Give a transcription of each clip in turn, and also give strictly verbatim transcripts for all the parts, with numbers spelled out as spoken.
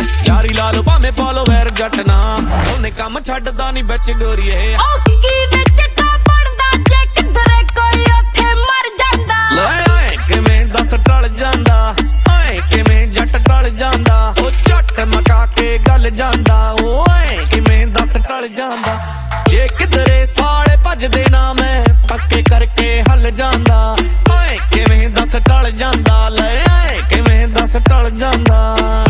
यारी ला लो भावें पालो वैर जट ना ओने काम छड्डदा नहीं बिच गोरीए ओ की विच टा बनदा जे किधरे कोई ओथे मर जांदा ले ओए किवें दस टल जांदा ओए किवें जट टल जांदा ओ झट मका के गल जांदा ओए किवें दस टल जांदा जे किधरे साले भजदे ना मैं पक्के करके हल जांदा ओए किवें दस टल जांदा ले ओए किवें दस टल जांदा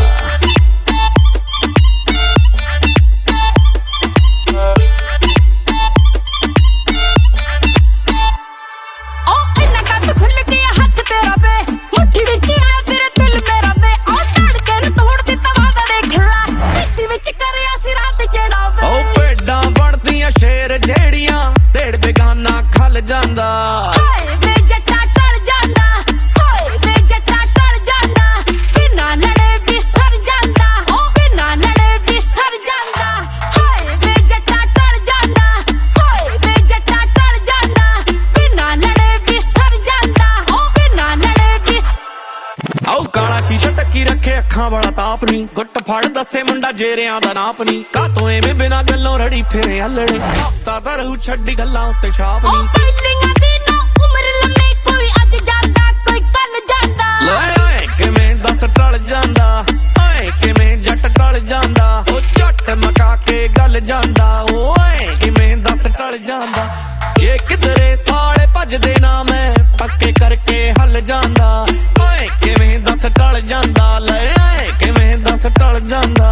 ਜਿਹੜੀਆਂ ਢੇੜ ਬੇਗਾਨਾ ਖਲ ਜਾਂਦਾ ਹਾਏ ਵੇ ਜੱਟਾ ਟਲ ਜਾਂਦਾ ਹਾਏ ਵੇ ਜੱਟਾ ਟਲ ਜਾਂਦਾ ਬਿਨਾ ਲੜੇ ਵੀ ਸਰ ਜਾਂਦਾ ਓ ਬਿਨਾ ਲੜੇ ਵੀ ਸਰ ਜਾਂਦਾ ਹਾਏ ਵੇ ਜੱਟਾ ਟਲ ਜਾਂਦਾ ਹਾਏ ਵੇ ਜੱਟਾ ਟਲ ਜਾਂਦਾ ਬਿਨਾ ਲੜੇ ਵੀ ਸਰ ਜਾਂਦਾ ਓ ਬਿਨਾ ਲੜੇ ਵੀ ਆਓ ਕਾਲਾ ਸ਼ੀਸ਼ਾ ਟੱਕੀ ਰੱਖੇ ਅੱਖਾਂ ਵਾਲਾ ਤਾਪ ਨਹੀਂ ਗੁੱਟ ਫੜ ਦੱਸੇ ਮੁੰਡਾ ਜੇਰਿਆਂ ਦਾ ਨਾਪ ਨਹੀਂ ਕਾਤੋਂ ਐਵੇਂ ਬਿਨਾ ਗੱਲੋਂ ਰੜੀ ਫਿਰੇ ਹੱਲੜੇ ਹਫਤਾ ਤਾਂ ਰਹੂ ਛੱਡੀ ਗੱਲਾਂ ਉੱਤੇ ਛਾਪ ਨਹੀਂ ਓ ਪਹਿਲੀਆਂ ਦੀ ਨਾ ਉਮਰ ਲੰਮੀ ਕੋਈ ਅੱਜ ਜਾਂਦਾ ਕੋਈ ਕੱਲ ਜਾਂਦਾ ਲੈ ਓਏ ਕਿਵੇਂ ਦਸ ਟਲ ਜਾਂਦਾ ਓਏ ਕਿਵੇਂ ਜੱਟ ਟਲ ਜਾਂਦਾ ਉਹ ਝੱਟ ਮਕਾ ਕੇ ਗੱਲ ਜਾਂਦਾ ਓਏ ਕਿਵੇਂ ਦਸ ਟਲ ਜਾਂਦਾ ਜੇ ਕਿਧਰੇ ਸਾਲੇ ਭਜਦੇ ਨਾ ਮੈਂ ਪੱਕੇ ਕਰਕੇ ਹੱਲ ਜਾਂਦਾ ਓਏ ਕਿਵੇਂ ਦਸ ਟਲ ਜਾਂਦਾ ਲੈ ਓਏ ਕਿਵੇਂ ਦਸ ਟਲ ਜਾਂਦਾ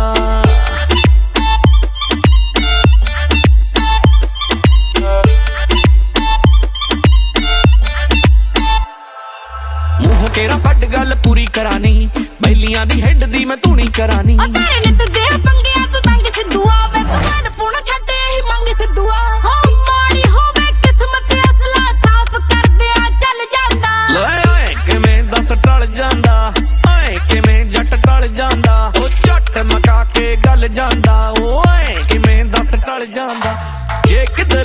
ਮੂੰਹ ਕੇਰਾ ਫੱਡ ਗੱਲ ਪੂਰੀ ਕਰਾਨੀ ਬੈਲੀਆਂ ਦੀ ਹੈਡ ਦੀ ਮੈਂ ਧੂਣੀ ਕਰਾਨੀ ਓ ਤੇਰੇ ਨਿੱਤ ਦੇ ਪੰਗਿਆਂ ਤੂੰ ਤੰਗ ਸਿੱਧੂਆ ਵੇ ਤੂੰ ਮਨ ਪੂਣਾ ਛੱਡੇ ਹੀ ਮੰਗ ਸਿੱਧੂਆ ਹੋ ਮਾੜੀ ਹੋਵੇ ਕਿਸਮਤ ਅਸਲਾ ਸਾਫ਼ ਕਰਦਿਆਂ ਚੱਲ ਜਾਂਦਾ ਲੈ ਓਏ ਕਿਵੇਂ ਦਸ ਟਲ ਜਾਂਦਾ ਓਏ ਕਿਵੇਂ ਜੱਟ ਟਲ ਜਾਂਦਾ ਉਹ ਝੱਟ ਮਕਾ ਕੇ ਗੱਲ ਜਾਂਦਾ ਓਏ ਕਿਵੇਂ ਦਸ ਟਲ ਜਾਂਦਾ ਜੇ ਕਿਧਰ